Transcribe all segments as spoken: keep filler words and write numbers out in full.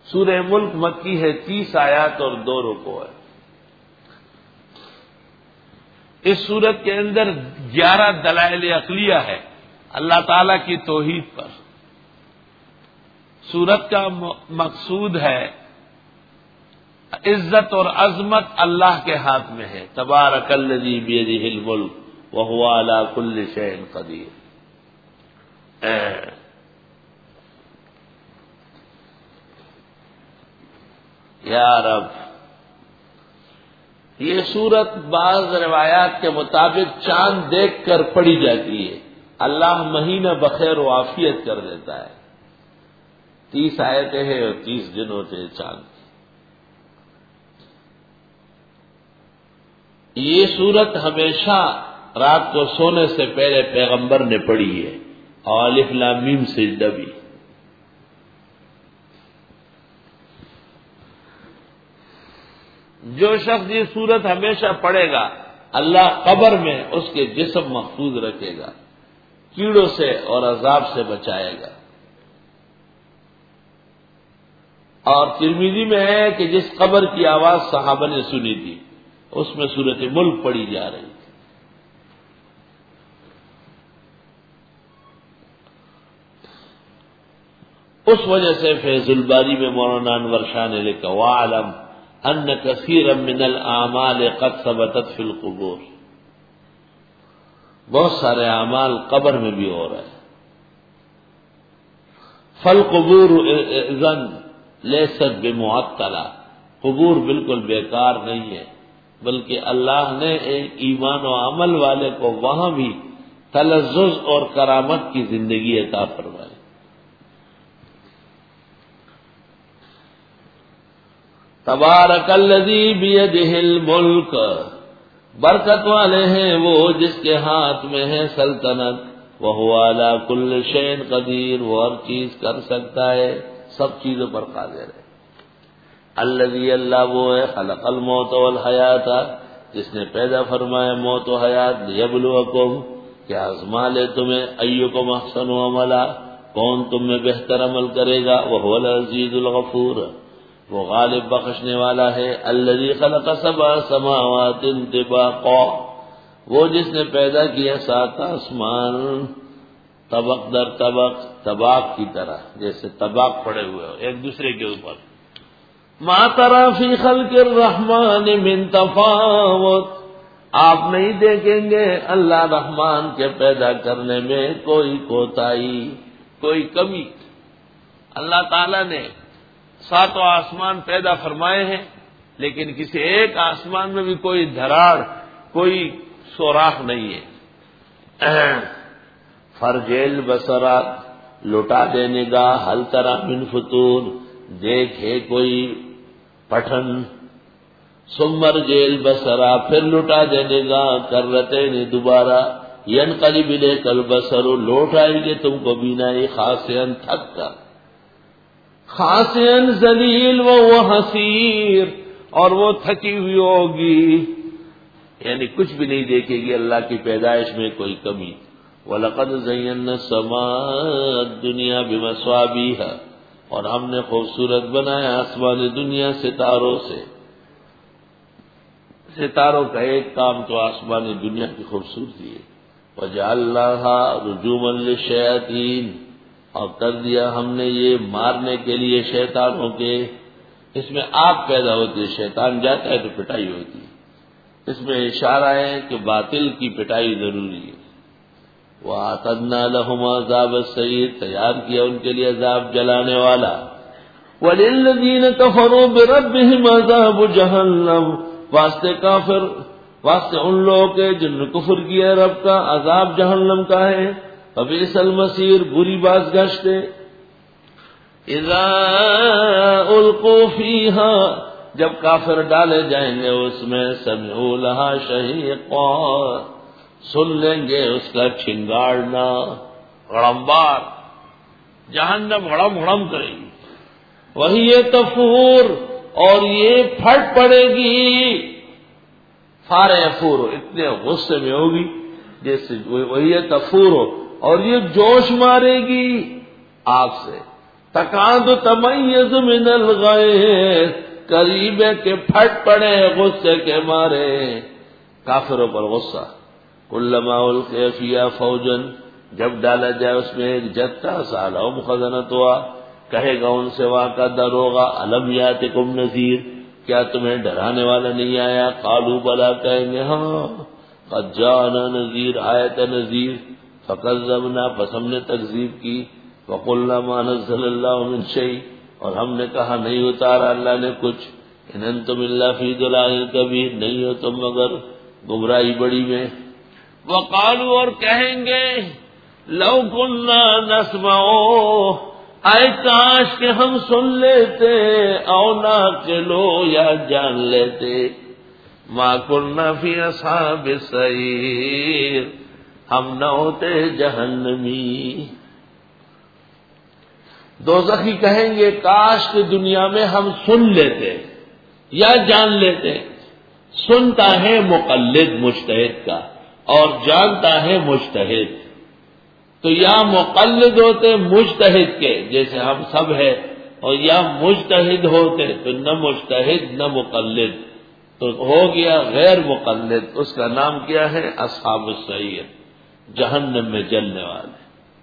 سورہ ملک مکی ہے، تیس آیات اور دو رکوع ہے۔ اس سورت کے اندر گیارہ دلائل عقلیہ ہے اللہ تعالی کی توحید پر۔ سورت کا مقصود ہے عزت اور عظمت اللہ کے ہاتھ میں ہے، تبارک الذی بیدہ الملک وہو علی کل شیء قدیر۔ یا رب، یہ سورت بعض روایات کے مطابق چاند دیکھ کر پڑھی جاتی ہے، اللہ مہینہ بخیر و عافیت کر دیتا ہے۔ تیس آیتیں ہیں اور تیس دن ہوتے ہیں چاند۔ یہ سورت ہمیشہ رات کو سونے سے پہلے پیغمبر نے پڑھی ہے، اور الف لام میم سجدہ بھی۔ جو شخص یہ سورت ہمیشہ پڑھے گا اللہ قبر میں اس کے جسم محفوظ رکھے گا، کیڑوں سے اور عذاب سے بچائے گا۔ اور ترمذی میں ہے کہ جس قبر کی آواز صحابہ نے سنی تھی اس میں سورۃ ملک پڑھی جا رہی تھی۔ اس وجہ سے فیض الباری میں مولانا انور شاہ نے لکھا وَاعْلَمْ أَنَّ كَثِيرًا مِنَ الْأَعْمَالِ قَدْ ثَبَتَتْ فِي الْقُبُورِ، بہت سارے اعمال قبر میں بھی ہو رہے ہیں۔ فَالْقُبُورُ إِذًا لَيْسَتْ بِمُعَطَّلَةٍ، قبور بالکل بیکار نہیں ہے، بلکہ اللہ نے ایک ایمان و عمل والے کو وہاں بھی تلذذ اور کرامت کی زندگی عطا فرمائے۔ تبارک الذی بیدہ الملک، برکت والے ہیں وہ جس کے ہاتھ میں ہے سلطنت، وہو علی کل شیء قدیر، وہ ہر چیز کر سکتا ہے، سب چیزوں پر قادر ہے۔ الذی، اللہ وہ ہے، خلق الموت والحیات، جس نے پیدا فرمایا موت و حیات، لیبلوکم، کہ آزما لے تمہیں، ایکم احسن عملا، کون تم میں بہتر عمل کرے گا، وہو العزیز الغفور، وہ غالب بخشنے والا ہے۔ الذی خلق سبع سماوات طباقا، وہ جس نے پیدا کیا سات آسمان طبق در طبق، طباق کی طرح، جیسے طباق پڑے ہوئے ہو ایک دوسرے کے اوپر۔ ما تری فی خلق الرحمن من تفاوت، آپ نہیں دیکھیں گے اللہ رحمان کے پیدا کرنے میں کوئی کوتاہی، کوئی کمی۔ اللہ تعالی نے ساتوں آسمان پیدا فرمائے ہیں، لیکن کسی ایک آسمان میں بھی کوئی دھراڑ، کوئی سوراخ نہیں ہے۔ فرجیل بصرات، لٹا دے نگاہ، ہل تری من فطور، دیکھے کوئی پٹھن، سمر جیل بصرا، پھر لٹا دے نگاہ، کرتے نے دوبارہ، ینقلب الیک البصر، لوٹ آئے گے تم کو بینائی، خاسئن، تھک کر، خاسئن ذلیل وہو حسیر، اور وہ تھکی ہوئی ہوگی، یعنی کچھ بھی نہیں دیکھے گی اللہ کی پیدائش میں کوئی کمی۔ وَلَقَدْ زَيَّنَّا السَّمَاءَ الدُّنْيَا بِمَصَابِيحَ، اور ہم نے خوبصورت بنایا آسمان دنیا ستاروں سے۔ ستاروں کا ایک کام تو آسمان دنیا کی خوبصورتی ہے۔ وَجَعَلْنَاهَا رُجُومًا لِلشَّيَاطِينِ، اور کر دیا ہم نے یہ مارنے کے لیے شیطانوں کے، اس میں آگ پیدا ہوتی ہے، شیطان جاتا ہے تو پٹائی ہوتی ہے، اس میں اشارہ ہے کہ باطل کی پٹائی ضروری ہے۔ وَأَعْتَدْنَا لَهُمْ عَذَابَ السَّعِيرِ، تیار کیا ان کے لیے عذاب جلانے والا۔ وَلِلَّذِينَ كَفَرُوا بِرَبِّهِمْ عَذَابُ جَهَنَّمَ، واسطے کافر، واسطے ان لوگوں کے جن نے کفر کیا رب کا، عذاب جہنم کا ہے۔ فَبِئْسَ الْمَصِيرُ، بری باز گشت ہے۔ اِذَا أُلْقُوا فِيهَا، جب کافر ڈالے جائیں گے اس میں، سَمِعُوا لَهَا شَهِيقًا، سن لیں گے اس کا چھنگاڑنا، غڑمبار، جہنم غڑم غڑم کرے گی۔ وہی تفور، اور یہ پھٹ پڑے گی، فار یفور، اتنے غصے میں ہوگی جیسے وہی تفور ہو، اور یہ جوش مارے گی آگ سے۔ تکاد تمیز من الغیظ، قریب ہے کہ پھٹ پڑے غصے کے مارے، کافروں پر غصہ. کلما القی فیہا فوجا، جب ڈالا جائے اس میں ایک جتھا، سالہم خزنتها، کہے گا ان سے وہاں کا دروغہ، الم یاتکم نذیر، کیا تمہیں ڈرانے والا نہیں آیا؟ قالوا بلا، کہیں گے ہاں، قد جاءنا نذیر، آیا تھا نذیر، فکذبنا، پس ہم نے تکذیب کی، وقلنا ما نزل اللہ من شیء، اور ہم نے کہا نہیں اتارا اللہ نے کچھ، ان انتم الا فی ضلال کبیر، نہیں ہو تم مگر گمراہی بڑی میں. وقالوا، اور کہیں گے لو کننا نسمع، اے کاش کہ ہم سن لیتے، او نعقلو، یا جان لیتے، ما کننا فی اصحاب السعیر، ہم نہ ہوتے جہنمی. دوزخی کہیں گے کاش کہ دنیا میں ہم سن لیتے یا جان لیتے. سنتا ہے مقلد مجتہد کا اور جانتا ہے مجتہد، تو یا مقلد ہوتے مجتہد کے جیسے ہم سب ہیں، اور یا مجتہد ہوتے تو نہ مجتہد نہ مقلد، تو ہو گیا غیر مقلد. اس کا نام کیا ہے؟ اصحاب السعیر، جہنم میں جلنے والے.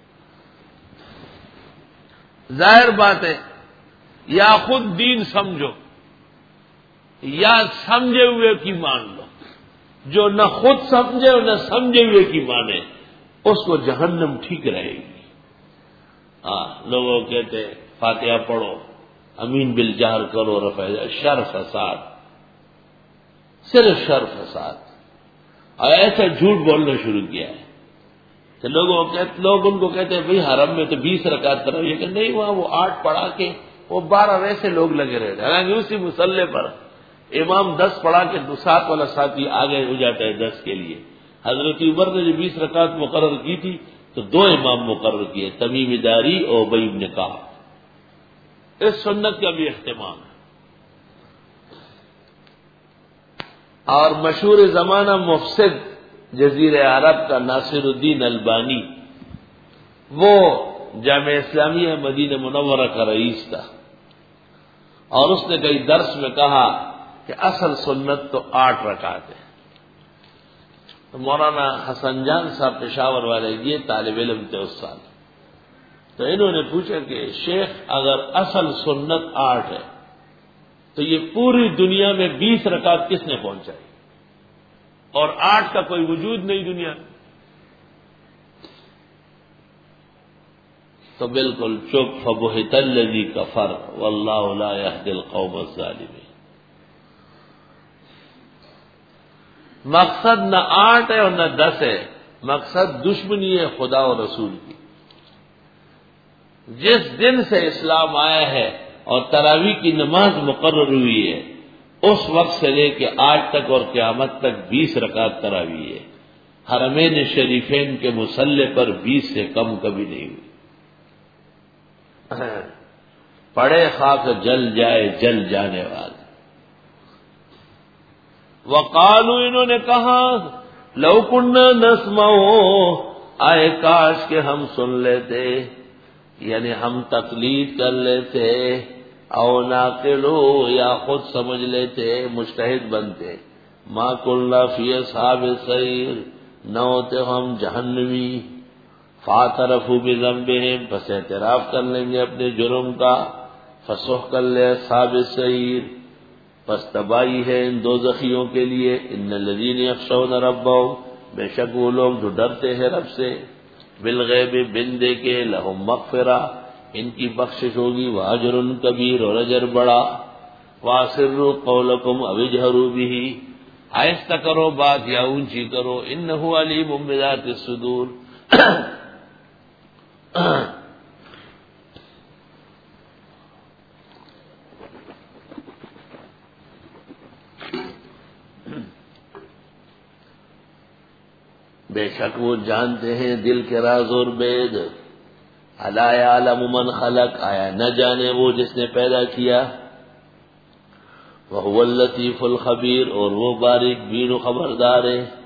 ظاہر بات ہے، یا خود دین سمجھو یا سمجھے ہوئے کی مان لو. جو نہ خود سمجھے اور نہ سمجھے ہوئے کی مانے، اس کو جہنم ٹھیک رہے گی. ہاں، لوگوں کہتے فاتحہ پڑھو، امین بالجہر کرو، رفع شر فساد، صرف شر فساد، اور ایسا جھوٹ بولنا شروع کیا ہے کہ لوگوں کہتے لوگ ان کو کہتے ہیں بھئی حرم میں تو بیس رکعت کرو، یہ کہ نہیں، وہاں وہ آٹھ پڑھا کے وہ بارہ ویسے لوگ لگے رہتے ہیں، حالانکہ اسی مصلے پر امام دس پڑھا کے سات والا ساتھی آگے ہو جاتا ہے دس کے لیے. حضرت عمر نے جو بیس رکعت مقرر کی تھی تو دو امام مقرر کیے، تمیم داری اور ابی بن کعب. اس سنت کا بھی اہتمام ہے. اور مشہور زمانہ مفسد جزیرہ عرب کا ناصر الدین البانی، وہ جامعہ اسلامیہ مدینہ منورہ کا رئیس تھا، اور اس نے کئی درس میں کہا کہ اصل سنت تو آٹھ رکعت ہے. تو مولانا حسن جان صاحب پشاور والے یہ طالب علم تھے اس سال، تو انہوں نے پوچھا کہ شیخ اگر اصل سنت آٹھ ہے تو یہ پوری دنیا میں بیس رکعت کس نے پہنچائی، اور آٹھ کا کوئی وجود نہیں دنیا میں؟ تو بالکل چپ. فبہت الذی کفر واللہ لا یہدی القوم الظالمین. مقصد نہ آٹھ ہے اور نہ دس ہے، مقصد دشمنی ہے خدا و رسول کی. جس دن سے اسلام آیا ہے اور تراویح کی نماز مقرر ہوئی ہے، اس وقت سے لے کے آج تک اور قیامت تک بیس رکعت تراویح ہے. حرمین شریفین کے مصلی پر بیس سے کم کبھی نہیں ہوئی. پڑے خاک جل جائے جل جانے والے. وقالو، انہوں نے کہا لو کننا نسمع، آئے کاش کہ ہم سن لیتے، یعنی ہم تقلید کر لیتے، او ناقلو، یا خود سمجھ لیتے، مجتہد بنتے. ما کنا فی اصحاب السعیر، نہ ہوتے ہم جہنمی. فاعترفوا بذنبہم، پس اعتراف کر لیں گے اپنے جرم کا. فسحقا لاصحاب السعیر، پس تباہی ہے ان دوزخیوں کے لیے. ان الذین یخشون ربہم، بے شک وہ لوگ جو ڈرتے ہیں رب سے. بالغیب، بن دیکھے، لہم مغفرہ، ان کی بخشش ہوگی. واجر کبیر، اور اجر بڑا. واسروا قولکم او اجہروا بہ، آہستہ کرو بات یا اونچی کرو. انہ علیم بذات الصدور. بے شک وہ جانتے ہیں دل کے راز اور بید. الا یعلم من خلق، آیا نہ جانے وہ جس نے پیدا کیا. وهو اللطیف الخبیر، اور وہ باریک بین و خبردار ہے.